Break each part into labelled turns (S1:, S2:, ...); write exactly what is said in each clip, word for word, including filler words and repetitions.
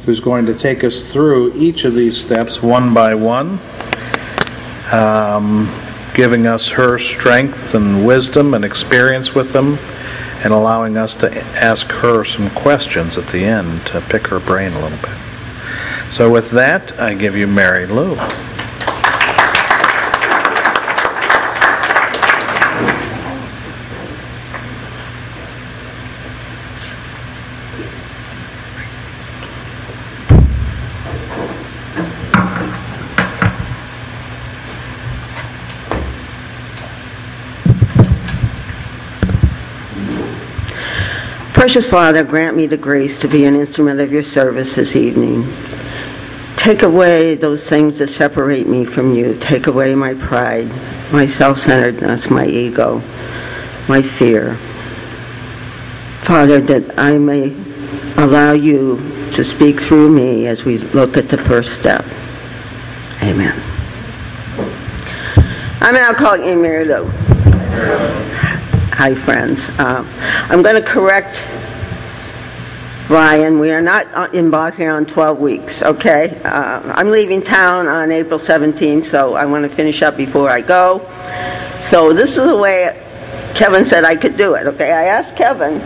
S1: who's going to take us through each of these steps one by one, um, giving us her strength and wisdom and experience with them, and allowing us to ask her some questions at the end to pick her brain a little bit. So with that, I give you Mary Lou.
S2: Precious Father, grant me the grace to be an instrument of your service this evening. Take away those things that separate me from you. Take away my pride, my self-centeredness, my ego, my fear. Father, that I may allow you to speak through me as we look at the first step. Amen. I'm an alcoholic named Mary Lou. Hi, friends. Uh, I'm going to correct Brian. We are not embarking on twelve weeks, okay? Uh, I'm leaving town on April seventeenth, so I want to finish up before I go. So this is the way Kevin said I could do it, okay? I asked Kevin.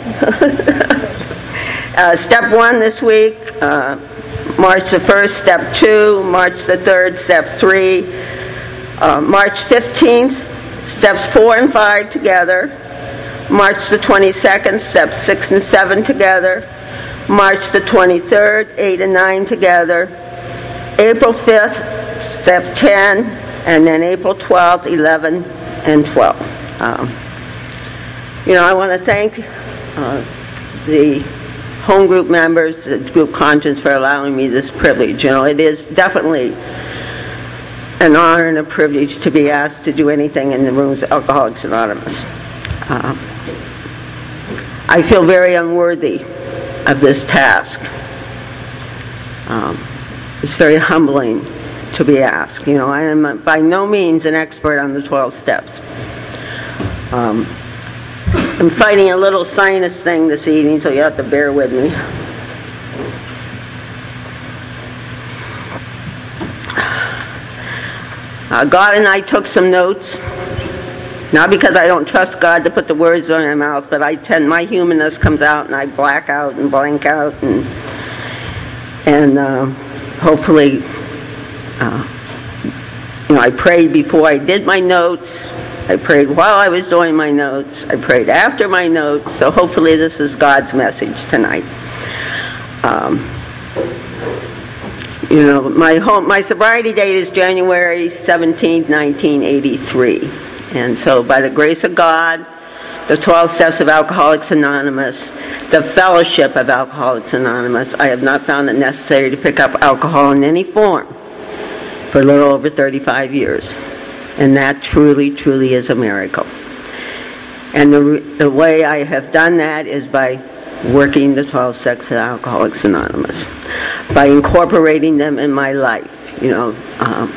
S2: uh, step one this week, uh, March the first, step two, March the third, step three, uh, March fifteenth, steps four and five together, March the twenty-second, steps six and seven together, March the twenty-third, eight and nine together, April fifth, step ten, and then April twelfth, eleven and twelve. Um, you know, I want to thank uh, the home group members, the group conscience, for allowing me this privilege. You know, it is definitely an honor and a privilege to be asked to do anything in the rooms of Alcoholics Anonymous. Uh, I feel very unworthy of this task. Um, it's very humbling to be asked. You know, I am by no means an expert on the twelve steps. Um, I'm fighting a little sinus thing this evening, so you have to bear with me. Uh, God and I took some notes. Not because I don't trust God to put the words on my mouth, but I tend, my humanness comes out and I black out and blank out, and and uh, hopefully, uh, you know, I prayed before I did my notes. I prayed while I was doing my notes. I prayed after my notes. So hopefully, this is God's message tonight. Um, you know, my home, my sobriety date is January seventeenth, nineteen eighty-three. And so by the grace of God, the twelve steps of Alcoholics Anonymous, the fellowship of Alcoholics Anonymous, I have not found it necessary to pick up alcohol in any form for a little over thirty-five years. And that truly, truly is a miracle. And the, the way I have done that is by working the twelve steps of Alcoholics Anonymous, by incorporating them in my life, you know. Um,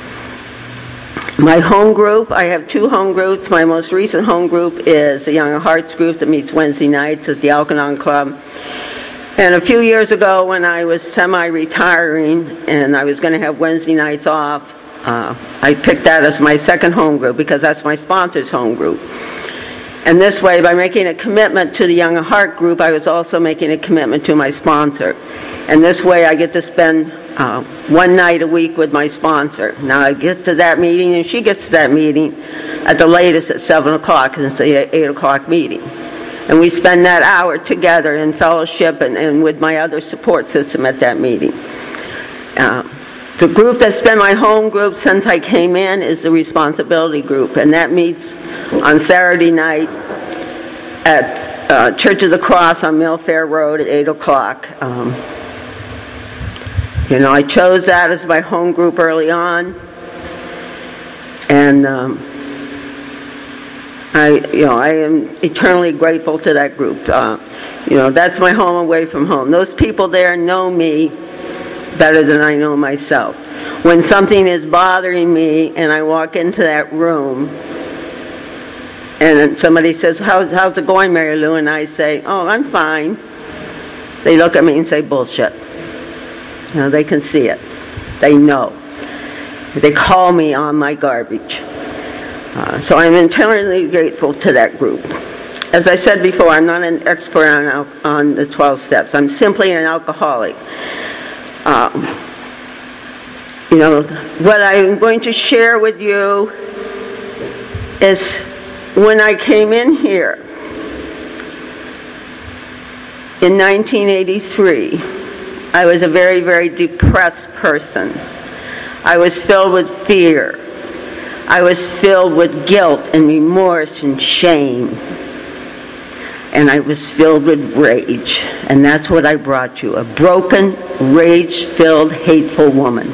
S2: My home group, I have two home groups. My most recent home group is the Young at Hearts group that meets Wednesday nights at the Al-Anon Club. And a few years ago when I was semi-retiring and I was going to have Wednesday nights off, uh, I picked that as my second home group because that's my sponsor's home group. And this way, by making a commitment to the Young at Heart group, I was also making a commitment to my sponsor. And this way I get to spend Uh, one night a week with my sponsor. Now I get to that meeting and she gets to that meeting at the latest at seven o'clock, and it's the eight o'clock meeting. And we spend that hour together in fellowship and, and with my other support system at that meeting. Uh, the group that's been my home group since I came in is the responsibility group, and that meets on Saturday night at uh, Church of the Cross on Mill Fair Road at eight o'clock. Um, You know, I chose that as my home group early on, and um, I, you know, I am eternally grateful to that group. Uh, you know, that's my home away from home. Those people there know me better than I know myself. When something is bothering me and I walk into that room, and then somebody says, "How's how's it going, Mary Lou?" and I say, "Oh, I'm fine." They look at me and say, "Bullshit." You know, they can see it. They know. They call me on my garbage. Uh, so I'm eternally grateful to that group. As I said before, I'm not an expert on, al- on the twelve steps. I'm simply an alcoholic. Um, you know, what I'm going to share with you is when I came in here in nineteen eighty-three, I was a very, very depressed person. I was filled with fear. I was filled with guilt and remorse and shame. And I was filled with rage. And that's what I brought you, a broken, rage-filled, hateful woman.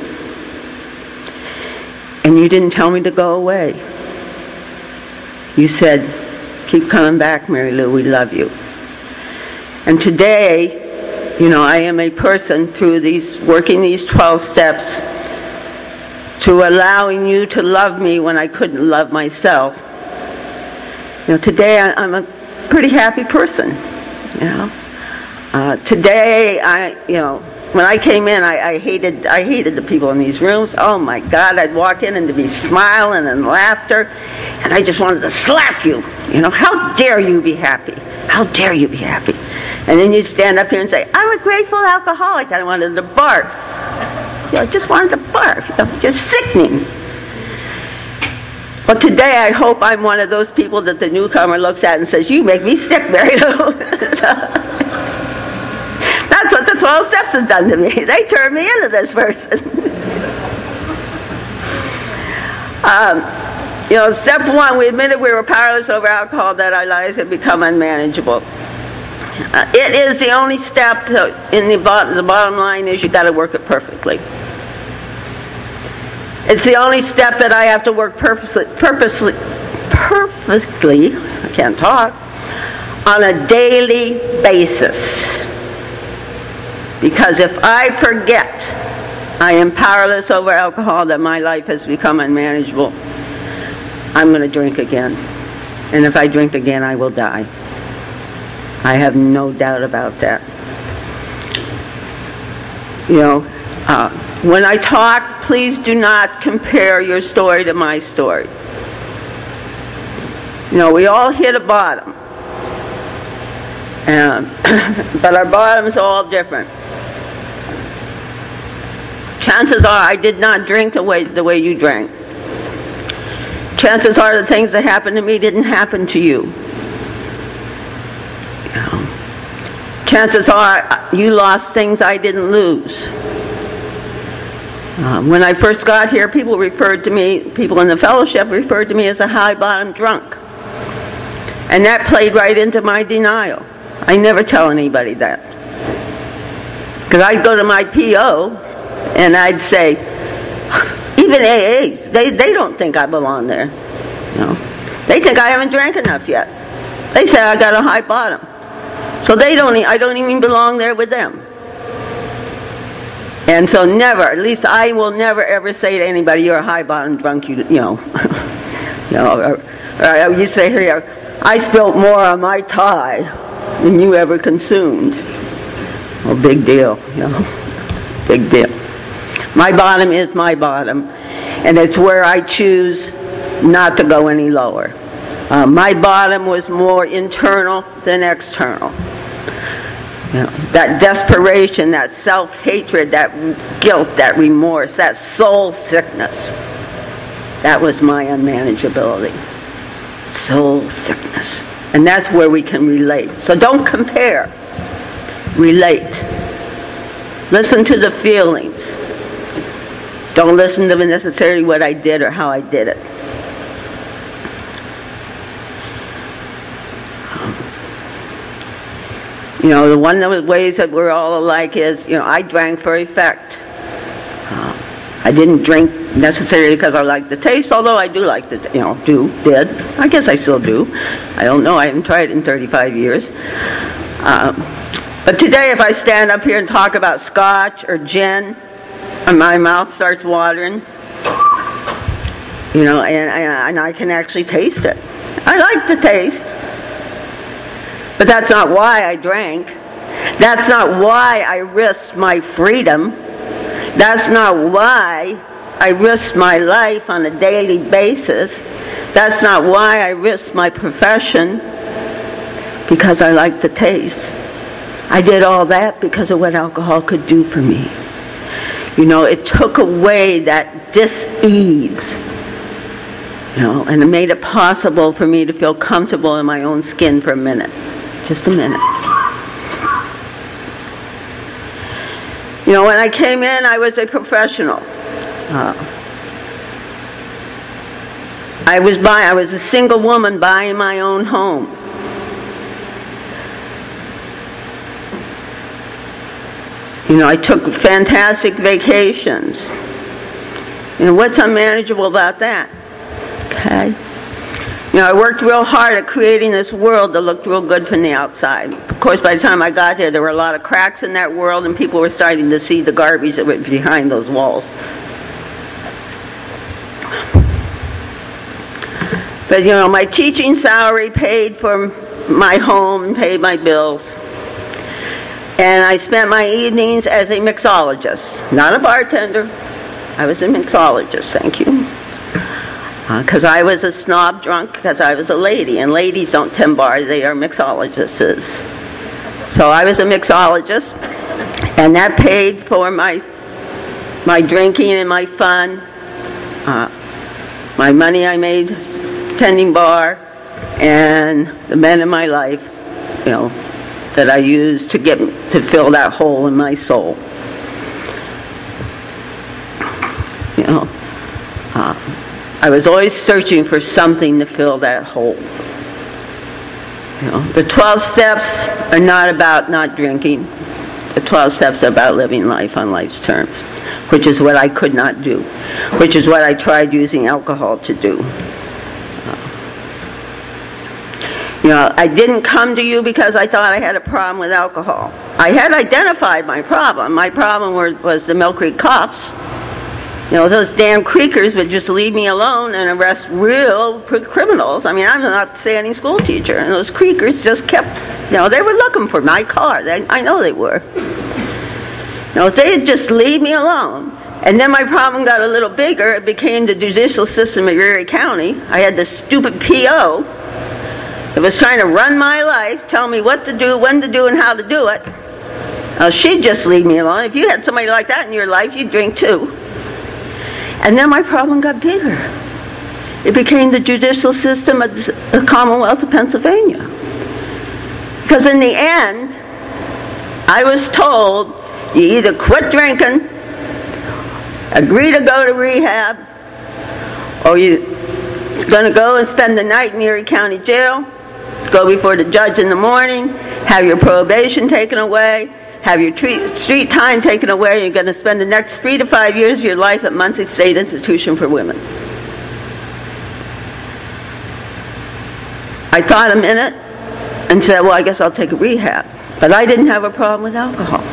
S2: And you didn't tell me to go away. You said, keep coming back, Mary Lou, we love you. And today, you know, I am a person through these, working these twelve steps, to allowing you to love me when I couldn't love myself. You know, today I, I'm a pretty happy person, you know. Uh, today, I, you know, when I came in, I, I hated, I hated the people in these rooms. Oh my God, I'd walk in and to be smiling and laughter, and I just wanted to slap you. You know, how dare you be happy? How dare you be happy? And then you'd stand up here and say, I'm a grateful alcoholic. I wanted to barf. You know, I just wanted to barf. You know, just sickening. But today I hope I'm one of those people that the newcomer looks at and says, you make me sick, Mary Lou. That's what the twelve steps have done to me. They turned me into this person. um, you know, step one, we admitted we were powerless over alcohol, that our lives had become unmanageable. Uh, it is the only step to, in the bottom, the bottom line is you got to work it perfectly. It's the only step that I have to work purposely, purposely, perfectly, I can't talk, on a daily basis. Because if I forget I am powerless over alcohol, that my life has become unmanageable, I'm going to drink again. And if I drink again, I will die. I have no doubt about that. You know, uh, when I talk, please do not compare your story to my story. You know, we all hit a bottom. Um, but our bottoms are all different. Chances are I did not drink the way, the way you drank. Chances are the things that happened to me didn't happen to you. You know, chances are you lost things I didn't lose. Um, when I first got here, people referred to me, people in the fellowship referred to me as a high-bottom drunk. And that played right into my denial. I never tell anybody that. Because I'd go to my P O and I'd say, even A As, they, they don't think I belong there. You know, they think I haven't drank enough yet. They say I got a high bottom. So they don't, I don't even belong there with them. And so never, at least I will never ever say to anybody, you're a high bottom drunk, you, you know. you know, or, or you say here, I spilt more on my tie than you ever consumed. Well, big deal, you know, big deal. My bottom is my bottom, and it's where I choose not to go any lower. Uh, my bottom was more internal than external. You know, that desperation, that self-hatred, that guilt, that remorse, that soul sickness, that was my unmanageability. Soul sickness. And that's where we can relate. So don't compare. Relate. Listen to the feelings. Don't listen to necessarily what I did or how I did it. You know, the one of the ways that we're all alike is, you know, I drank for effect. Uh, I didn't drink necessarily because I liked the taste, although I do like the, you know, do, did. I guess I still do. I don't know. I haven't tried it in thirty-five years. Um, but today, if I stand up here and talk about scotch or gin, and my mouth starts watering, you know, and, and I can actually taste it. I like the taste. But that's not why I drank. That's not why I risked my freedom That's not why I risk my life on a daily basis. That's not why I risk my profession, because I like the taste. I did all that because of what alcohol could do for me. You know, it took away that dis-ease, you know, and it made it possible for me to feel comfortable in my own skin for a minute. Just a minute. You know, when I came in, I was a professional. Uh, I was buy, I was a single woman buying my own home. You know, I took fantastic vacations. You know, what's unmanageable about that? Okay? You know, I worked real hard at creating this world that looked real good from the outside. Of course, by the time I got there, there were a lot of cracks in that world, and people were starting to see the garbage that was behind those walls. But, you know, my teaching salary paid for my home, paid my bills. And I spent my evenings as a mixologist, not a bartender. I was a mixologist, thank you. Because uh, I was a snob drunk, because I was a lady, and ladies don't tend bars, they are mixologists. So I was a mixologist, and that paid for my my drinking and my fun, uh, my money I made tending bar, and the men in my life, you know, that I used to get to fill that hole in my soul. You know, uh, I was always searching for something to fill that hole. You know, the twelve steps are not about not drinking. The twelve steps are about living life on life's terms, which is what I could not do, which is what I tried using alcohol to do. You know, I didn't come to you because I thought I had a problem with alcohol. I had identified my problem. My problem were, was the Mill Creek cops. You know, those damn creekers would just leave me alone and arrest real criminals. I mean, I'm not a standing school teacher, and those creekers just kept, you know, they were looking for my car. They, I know they were. You know, if they'd just leave me alone. And then my problem got a little bigger. It became the judicial system of Erie County. I had this stupid P O that was trying to run my life, tell me what to do, when to do, and how to do it. Now, she'd just leave me alone. If you had somebody like that in your life, you'd drink too. And then my problem got bigger. It became the judicial system of the Commonwealth of Pennsylvania. Because in the end, I was told, you either quit drinking, agree to go to rehab, or you're going to go and spend the night in Erie County Jail, go before the judge in the morning, have your probation taken away, have your treat, street time taken away. You're going to spend the next three to five years of your life at Muncie State Institution for Women. I thought a minute and said, well, I guess I'll take a rehab. But I didn't have a problem with alcohol.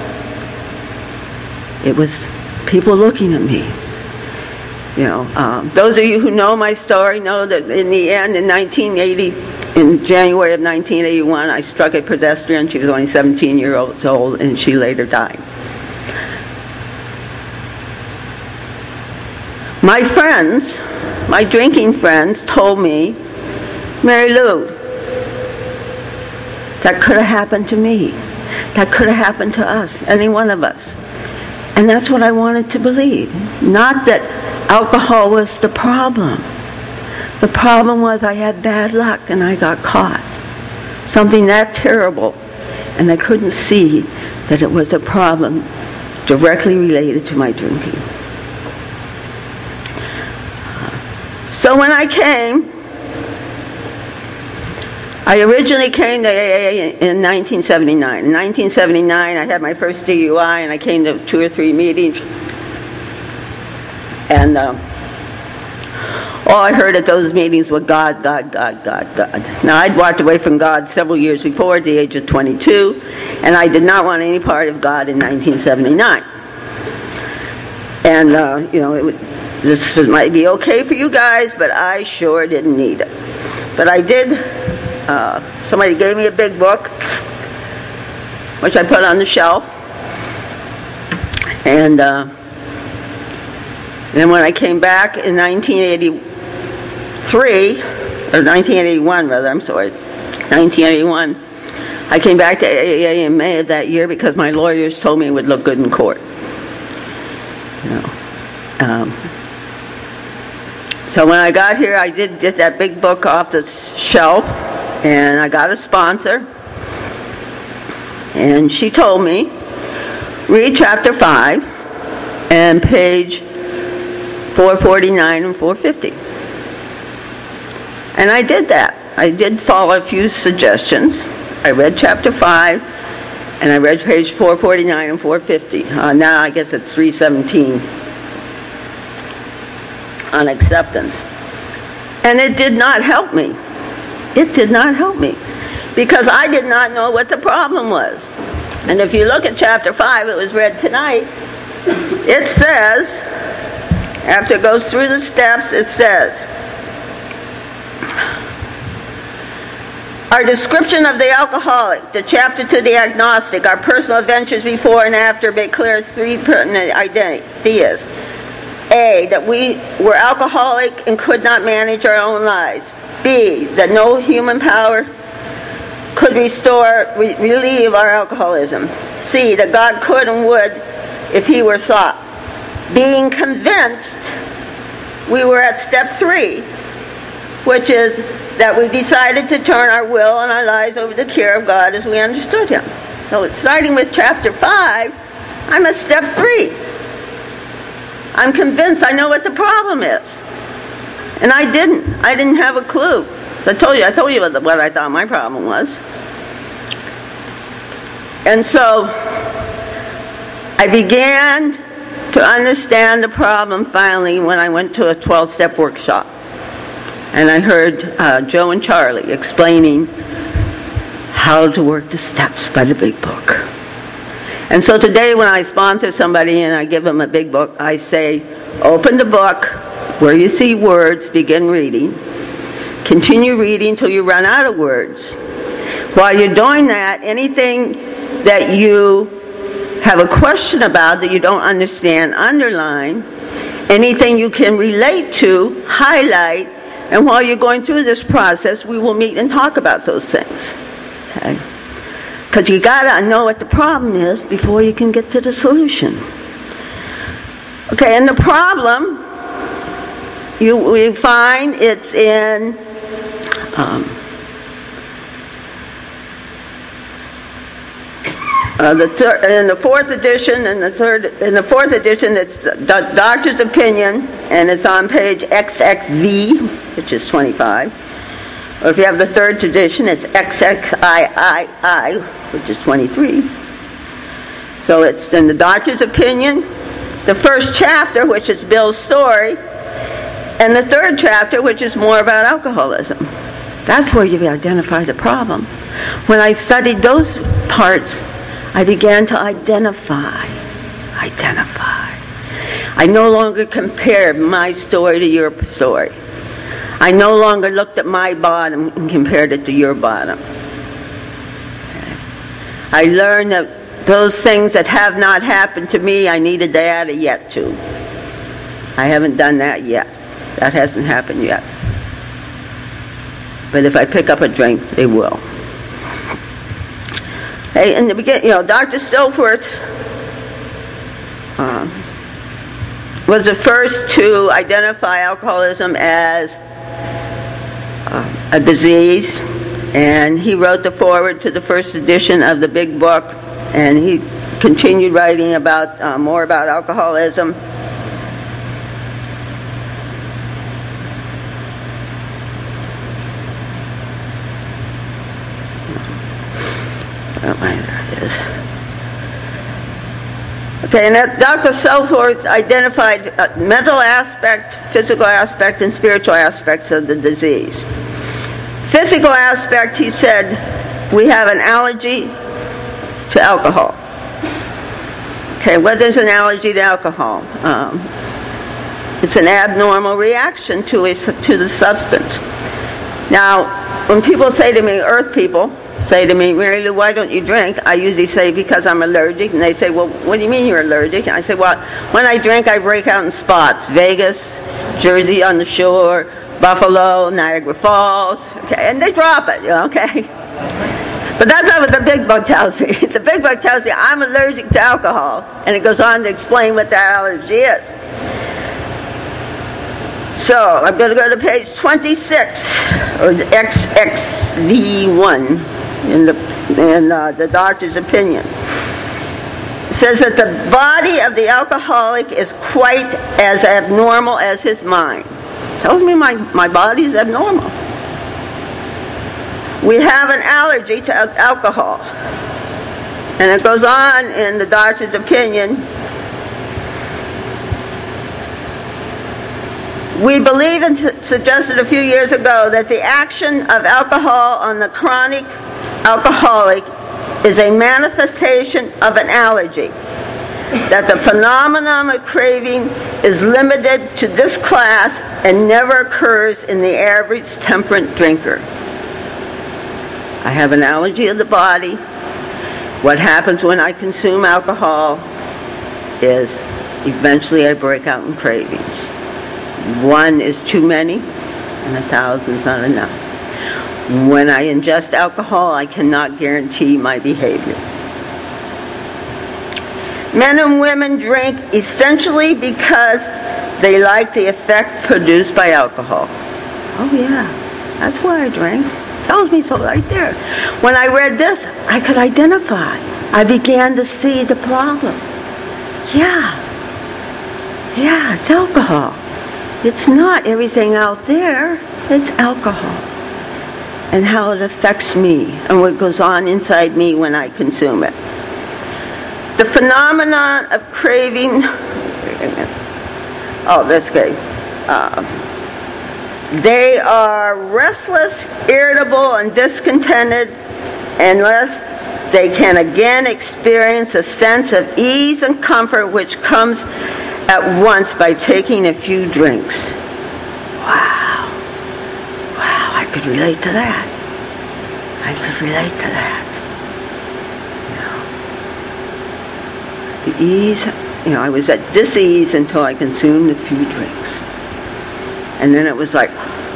S2: It was people looking at me. You know, um, those of you who know my story know that in the end, in nineteen eighty, in January of nineteen eighty-one, I struck a pedestrian. She was only seventeen years old, and she later died. My friends, my drinking friends, told me, Mary Lou, that could have happened to me. That could have happened to us, any one of us. And that's what I wanted to believe. Not that alcohol was the problem. The problem was I had bad luck and I got caught. Something that terrible. And I couldn't see that it was a problem directly related to my drinking. So when I came, I originally came to A A in nineteen seventy-nine. In nineteen seventy-nine, I had my first D U I, and I came to two or three meetings. And uh, all I heard at those meetings was God, God, God, God, God. Now, I'd walked away from God several years before, at the age of twenty-two, and I did not want any part of God in nineteen seventy-nine. And, uh, you know, it would, this might be okay for you guys, but I sure didn't need it. But I did. Uh, somebody gave me a big book, which I put on the shelf, and uh, And then when I came back in nineteen eighty-three, or nineteen eighty-one rather, I'm sorry, nineteen eighty-one, I came back to A A A in May of that year because my lawyers told me it would look good in court. You know. Um, so when I got here, I did get that big book off the shelf, and I got a sponsor, and she told me, read chapter five and page four forty-nine and four fifty. And I did that. I did follow a few suggestions. I read chapter five, and I read page four forty-nine and four fifty. Uh, now I guess it's three seventeen on acceptance. And it did not help me. It did not help me. Because I did not know what the problem was. And if you look at chapter five, it was read tonight, it says, after it goes through the steps, it says, our description of the alcoholic, the chapter to the agnostic, our personal adventures before and after make clear three pertinent ideas. A, that we were alcoholic and could not manage our own lives. B, that no human power could restore, re- relieve our alcoholism. C, that God could and would if he were sought. Being convinced, we were at step three, which is that we decided to turn our will and our lives over to the care of God as we understood him. So it's starting with chapter five, I'm at step three. I'm convinced I know what the problem is. And I didn't. I didn't have a clue. So I told you, I told you what, what I thought my problem was. And so I began to understand the problem finally when I went to a twelve-step workshop. And I heard uh, Joe and Charlie explaining how to work the steps by the big book. And so today when I sponsor somebody and I give them a big book, I say, open the book, where you see words, begin reading. Continue reading until you run out of words. While you're doing that, anything that you have a question about that you don't understand, underline. Anything you can relate to, highlight. And while you're going through this process, we will meet and talk about those things. Okay? Because you got to know what the problem is before you can get to the solution. Okay, and the problem, you we find it's in um, uh, the thir- in the fourth edition. And the third in the fourth edition, it's the doctor's opinion, and it's on page X X V, which is twenty-five. Or if you have the third edition, it's X X I I I, which is twenty-three. So it's in the doctor's opinion, the first chapter, which is Bill's story, and the third chapter, which is more about alcoholism. That's where you identify the problem. When I studied those parts, I began to identify. Identify. I no longer compared my story to your story. I no longer looked at my bottom and compared it to your bottom. Okay. I learned that those things that have not happened to me, I needed to add a yet to. I haven't done that yet. That hasn't happened yet. But if I pick up a drink, they will. Hey, in the beginning, you know, Doctor Silkworth uh, was the first to identify alcoholism as uh, a disease, and he wrote the foreword to the first edition of the big book, and he continued writing about uh, more about alcoholism. Oh, there it is. Okay, and that Doctor Silkworth identified uh, mental aspect, physical aspect, and spiritual aspects of the disease. Physical aspect, he said, we have an allergy to alcohol. Okay, what is an allergy to alcohol? Um, it's an abnormal reaction to a, to the substance. Now, when people say to me, earth people, say to me, "Mary Lou, why don't you drink?" I usually say, "Because I'm allergic." And they say, "Well, what do you mean you're allergic?" And I say, "Well, when I drink, I break out in spots. Vegas, Jersey on the shore, Buffalo, Niagara Falls." Okay, and they drop it, you know, okay? But that's not what the big book tells me. The big book tells me I'm allergic to alcohol, and it goes on to explain what that allergy is. So I'm going to go to page twenty-six, or X X V one, in the in uh, the doctor's opinion. It says that the body of the alcoholic is quite as abnormal as his mind. Tells me my, my body is abnormal. We have an allergy to alcohol. And it goes on in the doctor's opinion. We believe and su- suggested a few years ago that the action of alcohol on the chronic alcoholic is a manifestation of an allergy, that the phenomenon of craving is limited to this class and never occurs in the average temperate drinker. I have an allergy of the body. What happens when I consume alcohol is eventually I break out in cravings. One is too many, and a thousand's not enough. When I ingest alcohol, I cannot guarantee my behavior. Men and women drink essentially because they like the effect produced by alcohol. Oh yeah, that's why I drink. Tells me so right there. When I read this, I could identify. I began to see the problem. Yeah, yeah, it's alcohol. It's not everything out there. It's alcohol. And how it affects me and what goes on inside me when I consume it. The phenomenon of craving, oh, that's good. Uh, they are restless, irritable, and discontented unless they can again experience a sense of ease and comfort which comes at once by taking a few drinks. Wow. Wow, I could relate to that. I could relate to that. You know, the ease, you know, I was at dis-ease until I consumed a few drinks. And then it was like,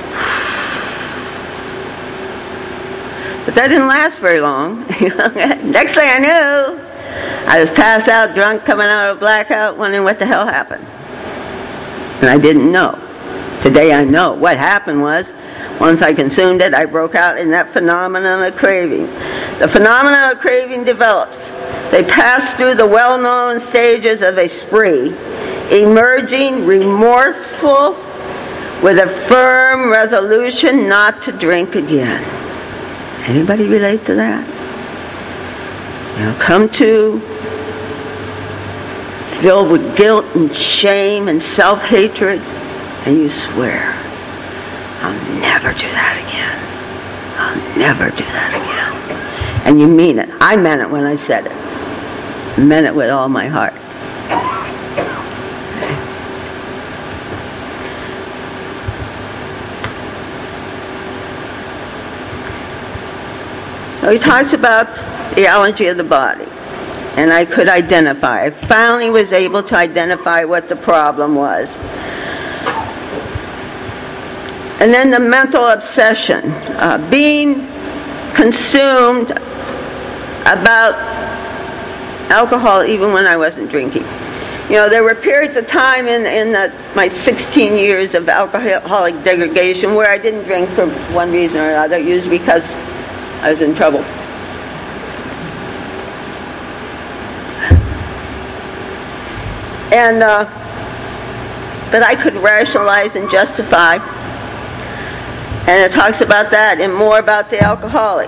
S2: but that didn't last very long. Next thing I knew, I was passed out, drunk, coming out of a blackout, wondering what the hell happened. And I didn't know. Today I know. What happened was, once I consumed it, I broke out in that phenomenon of craving. The phenomenon of craving develops. They pass through the well-known stages of a spree, emerging remorseful with a firm resolution not to drink again. Anybody relate to that? You know, come to filled with guilt and shame and self-hatred, and you swear, I'll never do that again. I'll never do that again. And you mean it. I meant it when I said it. I meant it with all my heart. So he talks about the allergy of the body. And I could identify. I finally was able to identify what the problem was. And then the mental obsession. Uh, being consumed about alcohol even when I wasn't drinking. You know, there were periods of time in, in the, my sixteen years of alcoholic degradation where I didn't drink for one reason or another, usually because I was in trouble. And, uh, but I could rationalize and justify. And it talks about that and more about the alcoholic.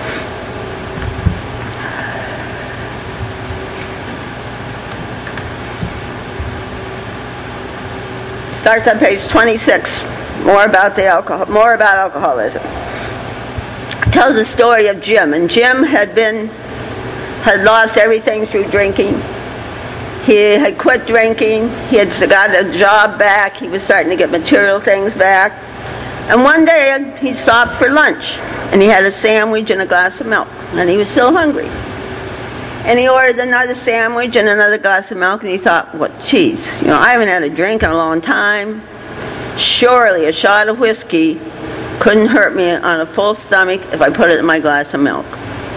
S2: Starts on page twenty-six. More about the alcohol. More about alcoholism. It tells the story of Jim, and Jim had been had lost everything through drinking. He had quit drinking. He had got a job back. He was starting to get material things back. And one day he stopped for lunch. and he had a sandwich and a glass of milk, and he was still hungry. And he ordered another sandwich and another glass of milk, and he thought, what, geez, you know, I haven't had a drink in a long time. Surely a shot of whiskey couldn't hurt me on a full stomach if I put it in my glass of milk.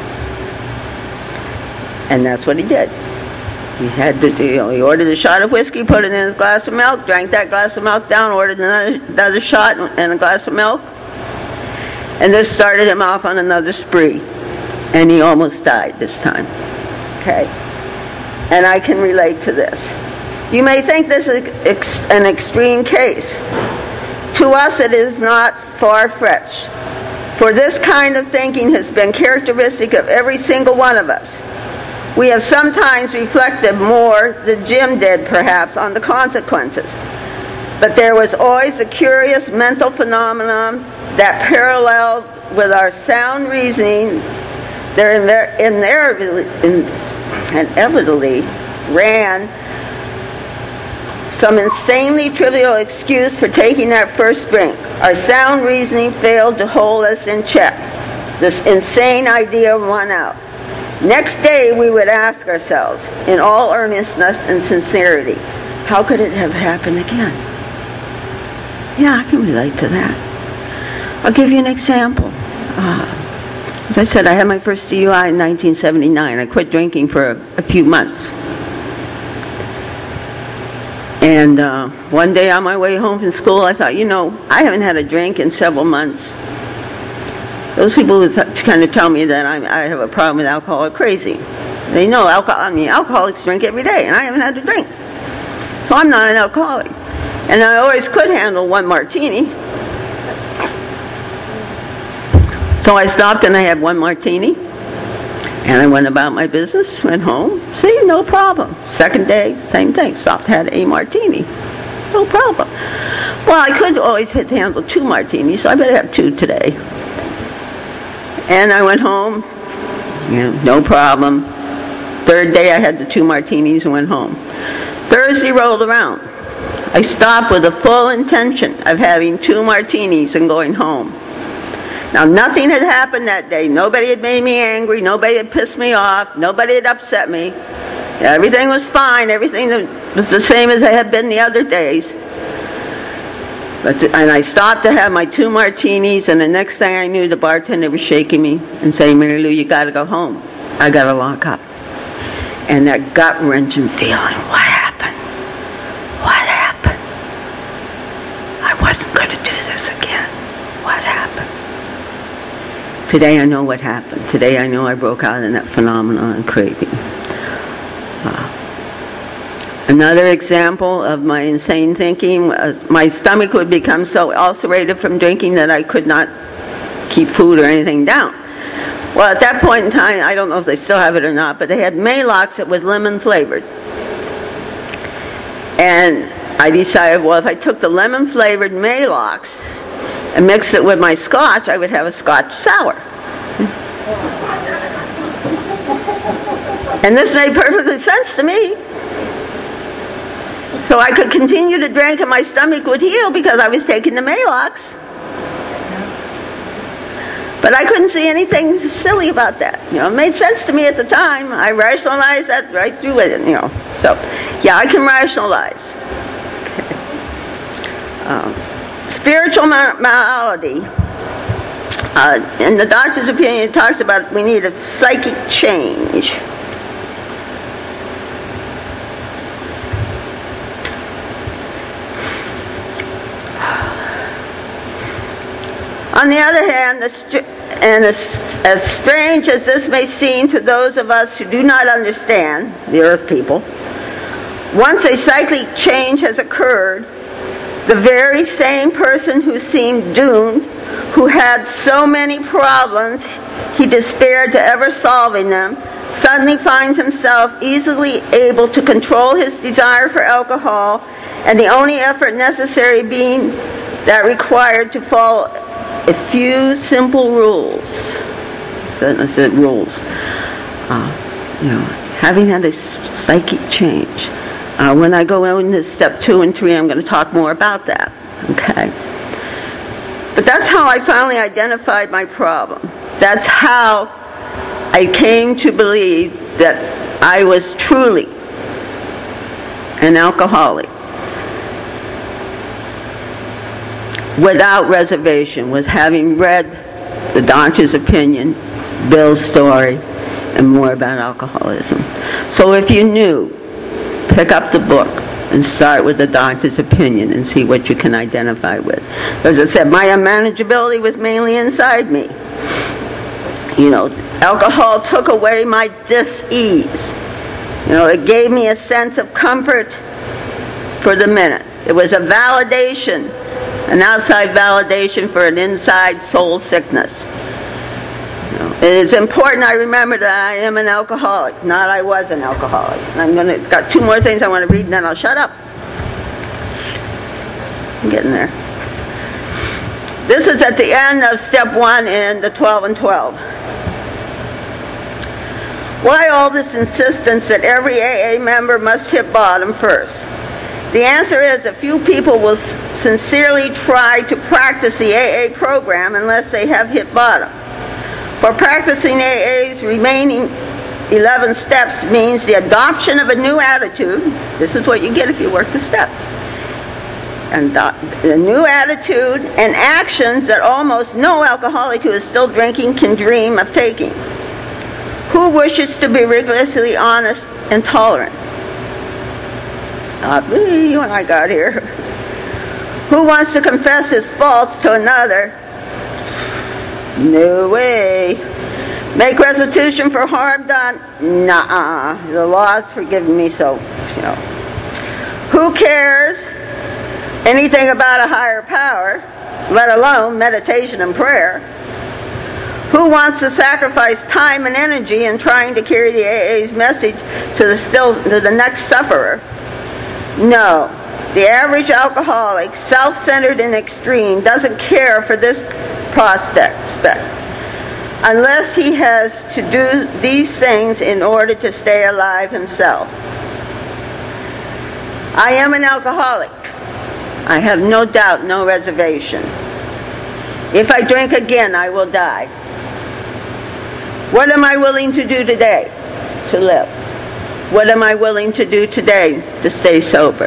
S2: And that's what he did. He had to, you know, he ordered a shot of whiskey, put it in his glass of milk, drank that glass of milk down, ordered another, another shot and a glass of milk, and this started him off on another spree. And he almost died this time. Okay? And I can relate to this. You may think this is ex- an extreme case. To us, it is not far-fetched. For this kind of thinking has been characteristic of every single one of us. We have sometimes reflected more than Jim did, perhaps, on the consequences. But there was always a curious mental phenomenon that paralleled with our sound reasoning. There inevitably, inevitably ran some insanely trivial excuse for taking that first drink. Our sound reasoning failed to hold us in check. This insane idea won out. Next day we would ask ourselves, in all earnestness and sincerity, how could it have happened again? Yeah, I can relate to that. I'll give you an example. Uh, as I said, I had my first D U I in nineteen seventy-nine. I quit drinking for a, a few months. And uh, one day on my way home from school, I thought, you know, I haven't had a drink in several months. Those people who th- kind of tell me that I'm, I have a problem with alcohol are crazy. They know alcohol. I mean, alcoholics drink every day, and I haven't had a drink. So I'm not an alcoholic. And I always could handle one martini. So I stopped and I had one martini. And I went about my business, went home. See, no problem. Second day, same thing. Stopped, had a martini. No problem. Well, I could always hit to handle two martinis, so I better have two today. And I went home. You know, no problem. Third day, I had the two martinis and went home. Thursday rolled around. I stopped with the full intention of having two martinis and going home. Now, nothing had happened that day. Nobody had made me angry. Nobody had pissed me off. Nobody had upset me. Everything was fine. Everything was the same as it had been the other days. But the, and I stopped to have my two martinis, and the next thing I knew, the bartender was shaking me and saying, Mary Lou, you got to go home. I got to lock up. And that gut-wrenching feeling, what happened? What happened? I wasn't going to do this again. What happened? Today I know what happened. Today I know I broke out in that phenomenon and craving. Uh, another example of my insane thinking, uh, my stomach would become so ulcerated from drinking that I could not keep food or anything down. Well, at that point in time, I don't know if they still have it or not, but they had Maalox that was lemon flavored. And I decided, well, if I took the lemon flavored Maalox and mixed it with my scotch, I would have a scotch sour. And this made perfectly sense to me. So I could continue to drink and my stomach would heal because I was taking the Maalox. But I couldn't see anything silly about that. You know, it made sense to me at the time. I rationalized that right through it, you know. So, yeah, I can rationalize. Okay. Um, Spiritual malady. Uh, in the doctor's opinion, it talks about we need a psychic change. On the other hand, the str- and as, as strange as this may seem to those of us who do not understand, the earth people, once a psychic change has occurred, the very same person who seemed doomed, who had so many problems he despaired to ever solving them, suddenly finds himself easily able to control his desire for alcohol, and the only effort necessary being that required to follow a few simple rules. I said rules. Uh, you know, having had a psychic change. Uh, when I go into step two and three, I'm going to talk more about that. Okay. But that's how I finally identified my problem. That's how I came to believe that I was truly an alcoholic. Without reservation, was having read the doctor's opinion, Bill's story, and more about alcoholism. So if you knew, pick up the book and start with the doctor's opinion and see what you can identify with. As I said, my unmanageability was mainly inside me. You know, alcohol took away my dis-ease. You know, it gave me a sense of comfort for the minute. It was a validation, an outside validation for an inside soul sickness. You know, it is important I remember that I am an alcoholic, not I was an alcoholic. And I'm gonna got two more things I want to read, and then I'll shut up. I'm getting there. This is at the end of step one in the twelve and twelve. Why all this insistence that every A A member must hit bottom first? The answer is that few people will sincerely try to practice the A A program unless they have hit bottom. For practicing A A's remaining eleven steps means the adoption of a new attitude. This is what you get if you work the steps. And a new attitude and actions that almost no alcoholic who is still drinking can dream of taking. Who wishes to be rigorously honest and tolerant? Not me when I got here. Who wants to confess his faults to another? No way. Make restitution for harm done? Nuh-uh. The law's forgiven me, so, you know. Who cares anything about a higher power, let alone meditation and prayer? Who wants to sacrifice time and energy in trying to carry the A A's message to the still to the next sufferer? No. The average alcoholic, self-centered and extreme, doesn't care for this prospect unless he has to do these things in order to stay alive himself. I am an alcoholic. I have no doubt, no reservation. If I drink again, I will die. What am I willing to do today to live? What am I willing to do today to stay sober?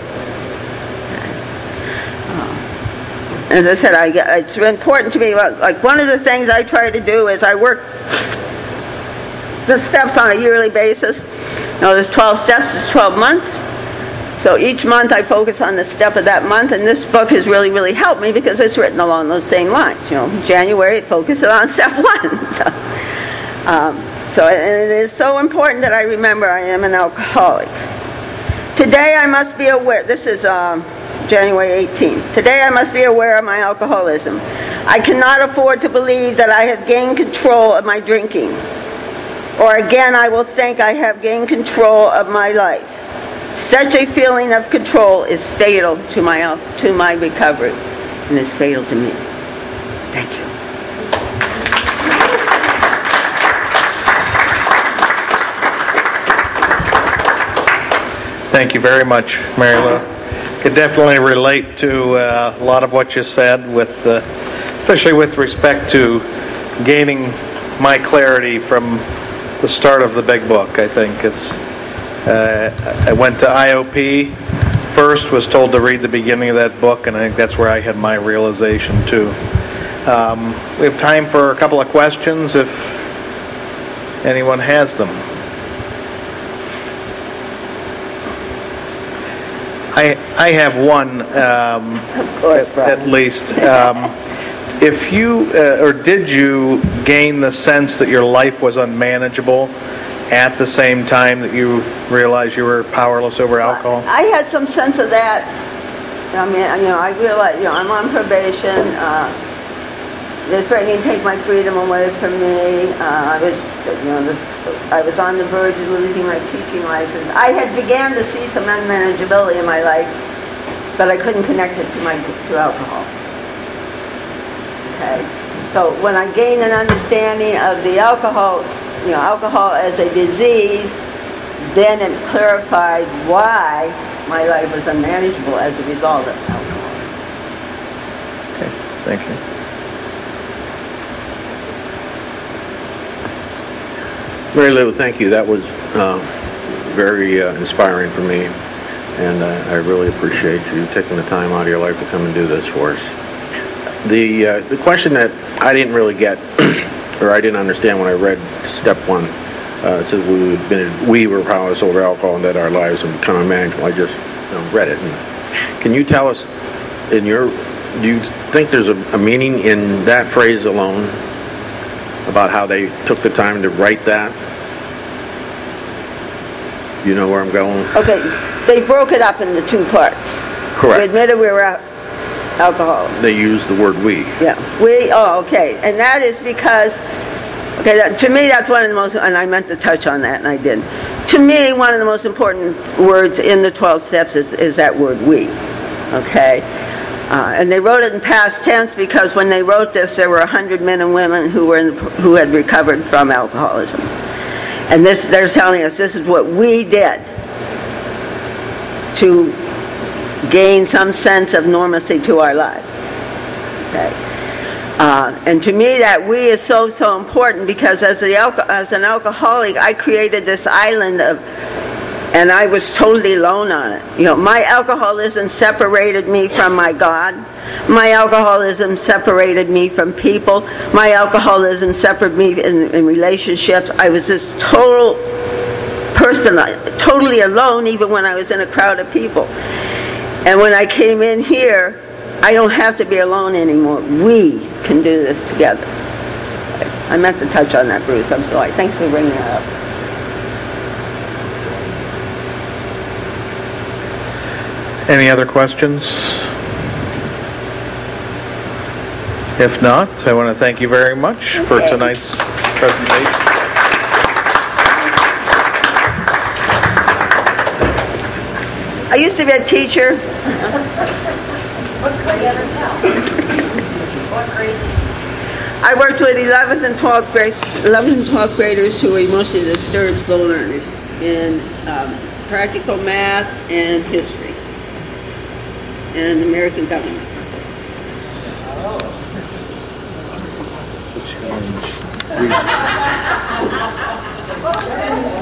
S2: As I said, I, it's important to me. Like one of the things I try to do is I work the steps on a yearly basis. You know, there's twelve steps, there's twelve months. So each month I focus on the step of that month, and this book has really, really helped me because it's written along those same lines. You know, January it focuses on step one. So, um, so it is so important that I remember I am an alcoholic. Today I must be aware. This is um, January eighteenth. Today I must be aware of my alcoholism. I cannot afford to believe that I have gained control of my drinking. Or again, I will think I have gained control of my life. Such a feeling of control is fatal to my to my recovery, and is fatal to me. Thank you.
S1: Thank you very much, Mary Lou. Could definitely relate to uh, a lot of what you said, with uh, especially with respect to gaining my clarity from the start of the big book. I think it's. Uh, I went to I O P first, was told to read the beginning of that book, and I think that's where I had my realization too. Um, we have time for a couple of questions if anyone has them. I I have one, um,
S2: of course,
S1: at, at least. Um, if you, uh, or did you gain the sense that your life was unmanageable at the same time that you realized you were powerless over alcohol?
S2: I had some sense of that. I mean, you know, I realized, you know, I'm on probation. Uh, they're threatening to take my freedom away from me. Uh, I was, you know, this, I was on the verge of losing my teaching license. I had began to see some unmanageability in my life, but I couldn't connect it to my to alcohol. Okay, so when I gained an understanding of the alcohol, you know, alcohol as a disease, then it clarified why my life was unmanageable as a result of alcohol.
S1: Okay, thank you.
S3: Mary Lou, thank you. That was uh, very uh, inspiring for me, and uh, I really appreciate you taking the time out of your life to come and do this for us. The uh, the question that I didn't really get, or I didn't understand when I read step one, uh, it says we been we were powerless over alcohol and that our lives have become unmanageable. I just you know, read it. And can you tell us, in your, do you think there's a, a meaning in that phrase alone about how they took the time to write that? You know where I'm going?
S2: Okay, they broke it up into two parts.
S3: Correct.
S2: We admitted we were al- alcoholics.
S3: They used the word we.
S2: Yeah, we, oh, okay. And that is because, okay, that, to me that's one of the most, and I meant to touch on that and I didn't. To me, one of the most important words in the twelve steps is, is that word we, okay? Uh, and they wrote it in past tense because when they wrote this, there were one hundred men and women who were in the, who had recovered from alcoholism. And this, they're telling us this is what we did to gain some sense of normalcy to our lives. Okay. Uh, and to me, that we is so, so important because as, the alco- as an alcoholic, I created this island of, and I was totally alone on it. You know, my alcoholism separated me from my God. My alcoholism separated me from people. My alcoholism separated me in, in relationships. I was this total person, totally alone, even when I was in a crowd of people. And when I came in here, I don't have to be alone anymore. We can do this together. I meant to touch on that, Bruce. I'm sorry. Thanks for bringing that up.
S1: Any other questions? If not, I want to thank you very much for
S2: Okay.
S1: tonight's presentation.
S2: I used to be a teacher.
S4: What grade ever tell? What grade?
S2: I worked with eleventh and twelfth grade, eleventh and twelfth graders who were mostly disturbed slow learners in um, practical math and history and American government.
S1: Change.